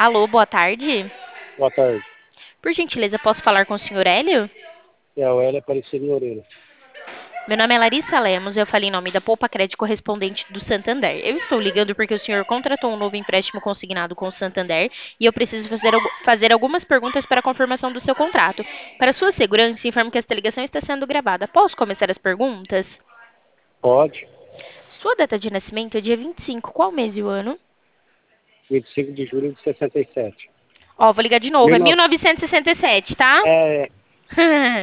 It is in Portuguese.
Alô, boa tarde. Boa tarde. Por gentileza, posso falar com o senhor Hélio? É o Hélio Aparecido em Orelha. Meu nome é Larissa Lemos, eu falei em nome da Poupa Crédito correspondente do Santander. Eu estou ligando porque o senhor contratou um novo empréstimo consignado com o Santander e eu preciso fazer algumas perguntas para a confirmação do seu contrato. Para sua segurança, informo que esta ligação está sendo gravada. Posso começar as perguntas? Pode. Sua data de nascimento é dia 25. Qual mês e o ano? 25 de julho de 67. Ó, vou ligar de novo. É 19... 1967, tá? É,